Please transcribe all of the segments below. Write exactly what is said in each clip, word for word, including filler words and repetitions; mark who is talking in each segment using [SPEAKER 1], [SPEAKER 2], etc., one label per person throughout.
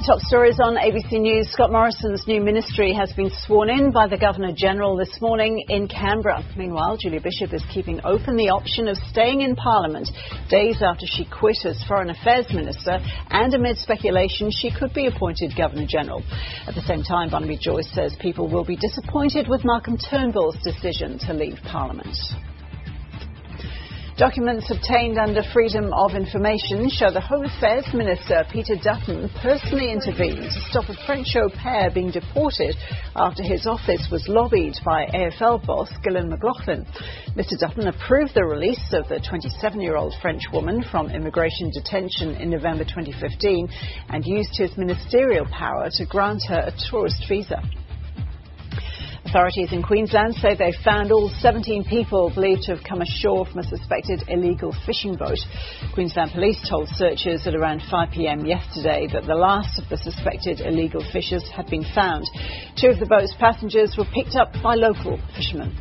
[SPEAKER 1] Top stories on A B C News. Scott Morrison's new ministry has been sworn in by the Governor-General this morning in Canberra. Meanwhile, Julia Bishop is keeping open the option of staying in Parliament days after she quit as Foreign Affairs Minister and amid speculation she could be appointed Governor-General. At the same time, Barnaby Joyce says people will be disappointed with Malcolm Turnbull's decision to leave Parliament. Documents obtained under Freedom of Information show the Home Affairs Minister Peter Dutton personally intervened to stop a French au pair being deported after his office was lobbied by A F L boss Gillian McLaughlin. Mister Dutton approved the release of the twenty-seven-year-old French woman from immigration detention in November twenty fifteen and used his ministerial power to grant her a tourist visa. Authorities in Queensland say they've found all seventeen people believed to have come ashore from a suspected illegal fishing boat. Queensland Police told searchers at around five p m yesterday that the last of the suspected illegal fishers had been found. Two of the boat's passengers were picked up by local fishermen.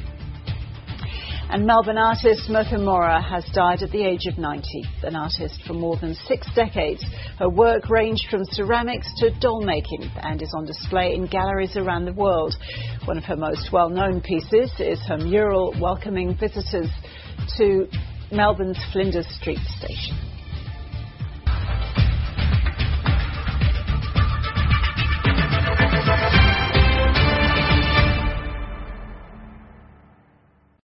[SPEAKER 1] And Melbourne artist Merthyr Mora has died at the age of ninety. An artist for more than six decades, her work ranged from ceramics to doll making and is on display in galleries around the world. One of her most well-known pieces is her mural welcoming visitors to Melbourne's Flinders Street station.